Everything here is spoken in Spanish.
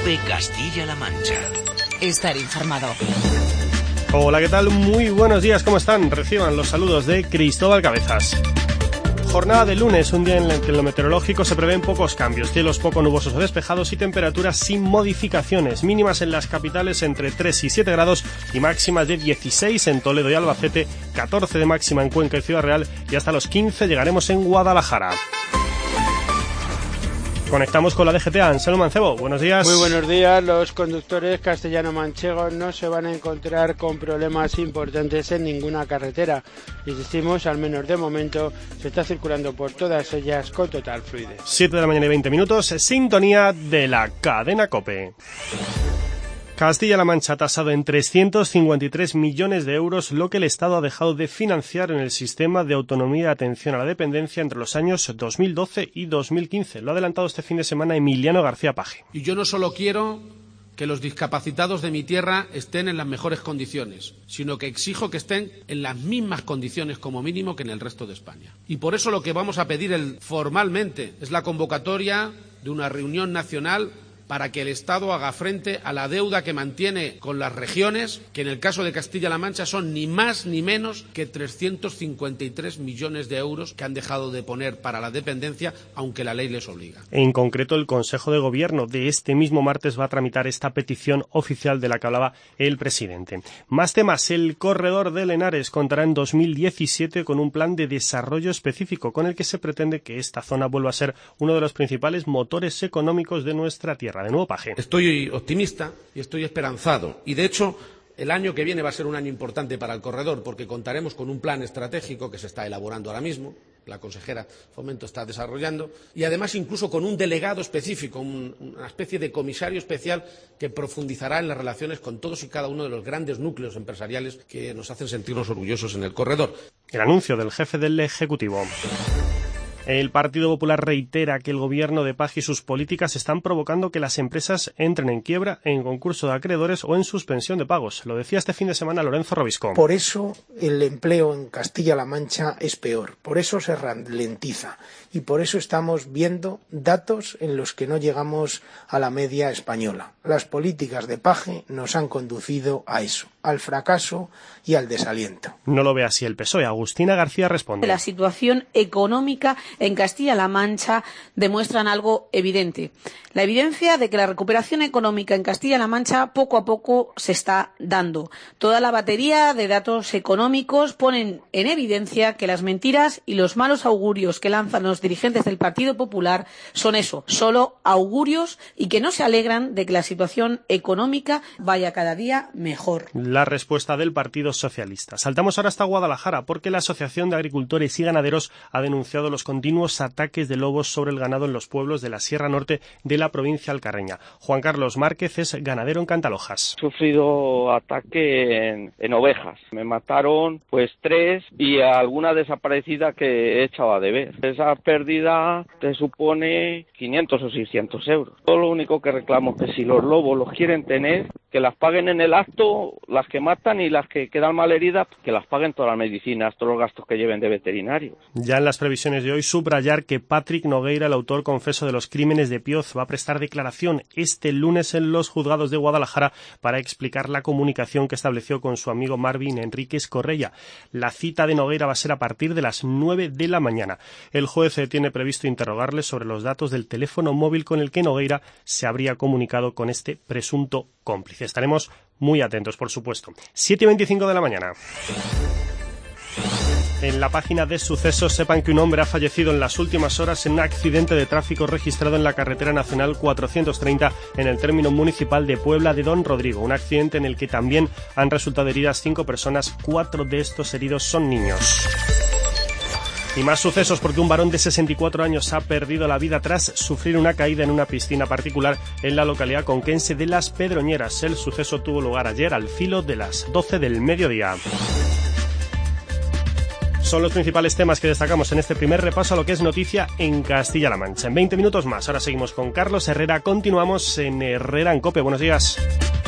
COPE Castilla-La Mancha. Estar informado. Hola, ¿qué tal? Muy buenos días, ¿cómo están? Reciban los saludos de Cristóbal Cabezas. Jornada de lunes, un día en el que en lo meteorológico se prevén pocos cambios, cielos poco nubosos o despejados y temperaturas sin modificaciones, mínimas en las capitales entre 3 y 7 grados y máximas de 16 en Toledo y Albacete, 14 de máxima en Cuenca y Ciudad Real y hasta los 15 llegaremos en Guadalajara. Conectamos con la DGT. Anselmo Mancebo, buenos días. Muy buenos días. Los conductores castellano-manchegos no se van a encontrar con problemas importantes en ninguna carretera. Insistimos, al menos de momento, se está circulando por todas ellas con total fluidez. 7 de la mañana y 20 minutos, sintonía de la cadena COPE. Castilla-La Mancha ha tasado en 353 millones de euros lo que el Estado ha dejado de financiar en el sistema de autonomía y atención a la dependencia entre los años 2012 y 2015. Lo ha adelantado este fin de semana Emiliano García Paje. Y yo no solo quiero que los discapacitados de mi tierra estén en las mejores condiciones, sino que exijo que estén en las mismas condiciones como mínimo que en el resto de España. Y por eso lo que vamos a pedir formalmente es la convocatoria de una reunión nacional para que el Estado haga frente a la deuda que mantiene con las regiones, que en el caso de Castilla-La Mancha son ni más ni menos que 353 millones de euros que han dejado de poner para la dependencia, aunque la ley les obliga. En concreto, el Consejo de Gobierno de este mismo martes va a tramitar esta petición oficial de la que hablaba el presidente. Más temas. El corredor de Henares contará en 2017 con un plan de desarrollo específico con el que se pretende que esta zona vuelva a ser uno de los principales motores económicos de nuestra tierra. De nuevo, Paje. Estoy optimista y estoy esperanzado. Y, de hecho, el año que viene va a ser un año importante para el corredor porque contaremos con un plan estratégico que se está elaborando ahora mismo. La consejera Fomento está desarrollando. Y, además, incluso con un delegado específico, una especie de comisario especial que profundizará en las relaciones con todos y cada uno de los grandes núcleos empresariales que nos hacen sentirnos orgullosos en el corredor. El anuncio del jefe del Ejecutivo. El Partido Popular reitera que el gobierno de Paje y sus políticas están provocando que las empresas entren en quiebra, en concurso de acreedores o en suspensión de pagos. Lo decía este fin de semana Lorenzo Robisco. Por eso el empleo en Castilla-La Mancha es peor, por eso se ralentiza y por eso estamos viendo datos en los que no llegamos a la media española. Las políticas de Paje nos han conducido a eso, al fracaso y al desaliento. No lo ve así el PSOE. Agustina García responde. La situación económica en Castilla-La Mancha demuestran algo evidente. La evidencia de que la recuperación económica en Castilla-La Mancha poco a poco se está dando. Toda la batería de datos económicos ponen en evidencia que las mentiras y los malos augurios que lanzan los dirigentes del Partido Popular son eso, solo augurios y que no se alegran de que la situación económica vaya cada día mejor. La respuesta del Partido Socialista. Saltamos ahora hasta Guadalajara porque la Asociación de Agricultores y Ganaderos ha denunciado los continuos ataques de lobos sobre el ganado en los pueblos de la Sierra Norte de la provincia alcarreña. Juan Carlos Márquez es ganadero en Cantalojas. He sufrido ataque en ovejas. Me mataron 3 y alguna desaparecida que he echado a deber. Esa pérdida te supone 500 o 600 euros. Todo lo único que reclamo es que si los lobos los quieren tener, que las paguen en el acto, las que matan y las que quedan malheridas, que las paguen todas las medicinas, todos los gastos que lleven de veterinarios. Ya en las previsiones de hoy, subrayar que Patrick Nogueira, el autor confeso de los crímenes de Pioz, va a prestar declaración este lunes en los juzgados de Guadalajara para explicar la comunicación que estableció con su amigo Marvin Enríquez Correia. La cita de Nogueira va a ser a partir de las 9 de la mañana. El juez tiene previsto interrogarle sobre los datos del teléfono móvil con el que Nogueira se habría comunicado con este presunto cómplice. Estaremos muy atentos, por supuesto. 7:25 de la mañana. En la página de sucesos sepan que un hombre ha fallecido en las últimas horas en un accidente de tráfico registrado en la carretera nacional 430 en el término municipal de Puebla de Don Rodrigo. Un accidente en el que también han resultado heridas 5 personas, 4 de estos heridos son niños. Y más sucesos porque un varón de 64 años ha perdido la vida tras sufrir una caída en una piscina particular en la localidad conquense de Las Pedroñeras. El suceso tuvo lugar ayer al filo de las 12 del mediodía. Son los principales temas que destacamos en este primer repaso a lo que es noticia en Castilla-La Mancha. En 20 minutos más, ahora seguimos con Carlos Herrera. Continuamos en Herrera en COPE. Buenos días.